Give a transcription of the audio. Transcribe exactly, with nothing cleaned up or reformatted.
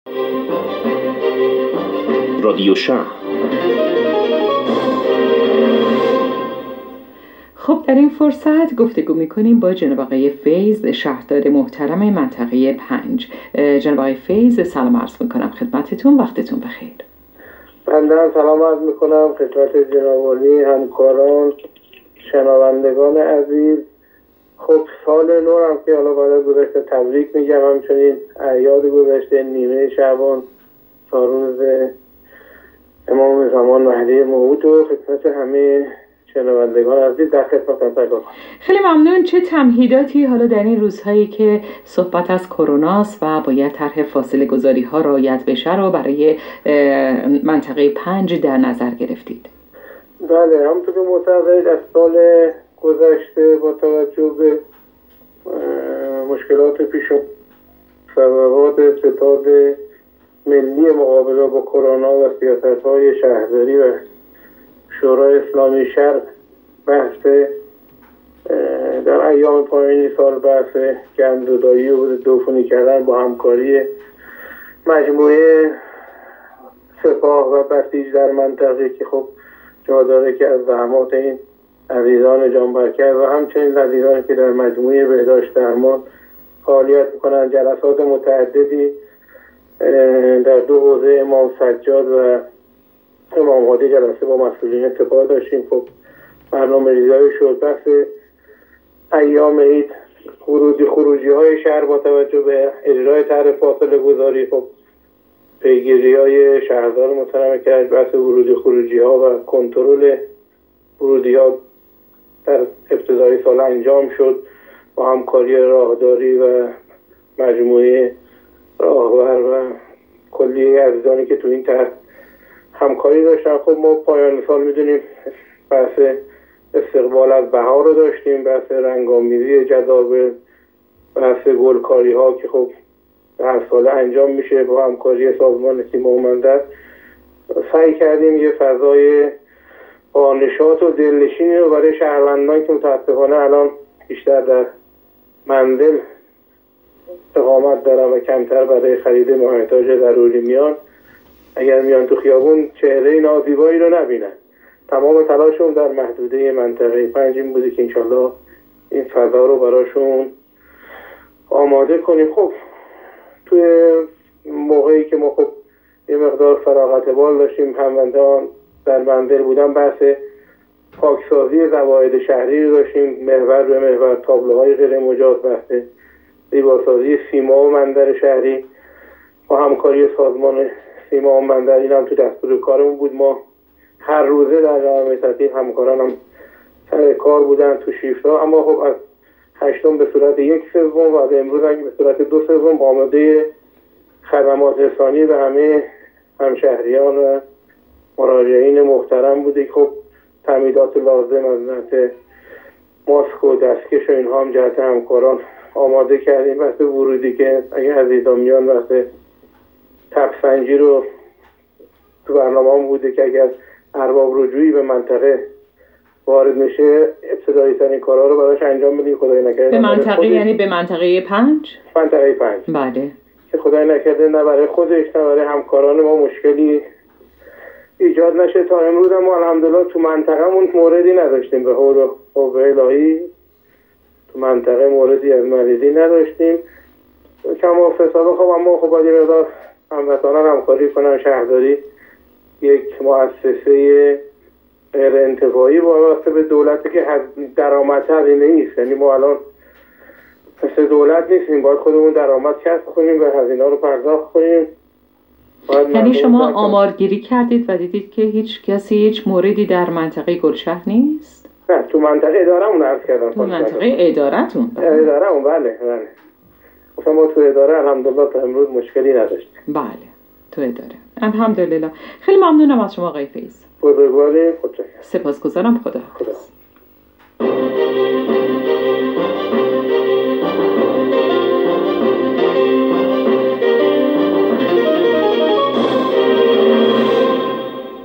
رادیو شهر. خب در این فرصت گفتگو میکنیم با جناب آقای فیض، شهردار محترم منطقه پنج. جناب آقای فیض سلام عرض میکنم خدمتتون، وقتتون بخیر. بنده هم سلام عرض میکنم خدمت جناب عالی، همکاران، شنوندگان عزیز. خب سال نو هم که حالا برای گذشته تبریک میگم، همچنین اعیاد گذشته نیمه شعبان تا روز امام زمان مهدی موعود و خدمت همه شنوندگان عزیز در خدمتتون تقدیم. خیلی ممنون. چه تمهیداتی حالا در این روزهایی که صحبت از کروناست و باید طرح فاصله گذاری ها رعایت بشه رو برای منطقه پنج در نظر گرفتید؟ بله، همونطور که معتقد از سال گذشته با توجه به مشکلات پیش سببات ستاد ملی مقابله با کرونا و سیاست‌های شهرداری و شورای اسلامی شرق بحث در ایام پایانی سال بحث گندزدایی و دوفونی کردن با همکاری مجموعه سپاه و بسیج در منطقه که خب جا داره که از زحمات این عزیزان جانبرکت و همچنین عزیزانی که در مجموعه بهداشت درمان فعالیت میکنن جلسات متعددی در دو حوزه امام سجاد و امام هادی جلسه با مسئولین سپاه داشتیم. خب برنامه ریزی شد. بحث ایام عید ورودی خروجی های شهر با توجه به اجرای طرح فاصله گذاری، خب پیگیری های شهردار محترم کرد. بحث ورودی خروجی ها و کنترل ورودی ها در ابتدای سال انجام شد با همکاری راهداری و مجموعه راهبر و کلیه عزیزانی که تو این طرح همکاری داشتن. خب ما پایان سال میدونیم بحث استقبال از بهار رو داشتیم، بحث رنگامیزی جداول، بحث گلکاری ها که خب هر ساله انجام میشه با همکاری سازمان تیم مومندت. سعی کردیم یه فضای با نشاط و دلنشینی رو برای شهروندان که متاسفانه الان بیشتر در منزل اقامت دارن و کمتر برای خرید محتاج ضروری میان، اگر میان تو خیابون چهره نازیبایی رو نبینن. تمام تلاشون در محدوده منطقه پنج این بوده که انشالله این فضا رو براشون آماده کنیم. خب توی موقعی که ما خب یه مقدار فراغت بال داشتیم، هموندان در منزل بودن، بحث پاکسازی زواید شهری رو داشتیم، محور به محور، تابلوهای غیر مجاز، بحث زیباسازی سیما و منظر شهری با همکاری سازمان سیما و منظر. این هم تو دستور کارمون بود. ما هر روزه در جامعه تعطیل همکاران هم سر کار بودن تو شیفت‌ها، اما خب از هشتم به صورت یک سوم و از امروز هم به صورت دو سوم آماده خدمات رسانی به همه همشهریان و مراجعین محترم بوده. خب تامینات لازم از جهت ماسک و دستکش و اینها هم جهت همکاران آماده کردیم. بحث ورودی که اگه عزیزان میان بحث تپسنجی رو تو برنامه هم بوده که اگر ارباب رجوعی به منطقه وارد میشه ابتدایی ترین کارها رو براش انجام بدیم. خدای نکرده به منطقه یعنی به منطقه پنج؟ منطقه پنج بله. که خدای نکرده نه برای خودش نه برای همکاران ما مشکلی ایجاد نشه. تا امروز ما الحمدلله تو منطقه‌مون موردی نداشتیم، به حول و قوه الهی تو منطقه موردی از مریضی نداشتیم. کما فساد خب اما خب باید یه مقدار هموطنان همکاری کنن. شهرداری یک مؤسسه غیر انتفاعی وابسته به دولتی که درآمد هزینه نیست، یعنی ما الان مثل دولت نیستیم، باید خودمون درآمد کسب کنیم و هزینه رو پرداخت کنیم. یعنی شما آمارگیری کردید و دیدید که هیچ کسی هیچ موردی در منطقه گلشهر نیست؟ نه، تو منطقه اداره‌مون عرض کردم. تو منطقه اداره‌تون؟ اداره‌مون بله بله. مثلا ما تو اداره الحمدلله تا امروز مشکلی نداشتیم. بله تو اداره الحمدلله. خیلی ممنونم از شما آقای فیض. بزرگواری. خدا سپاسگزارم. خدا حافظ.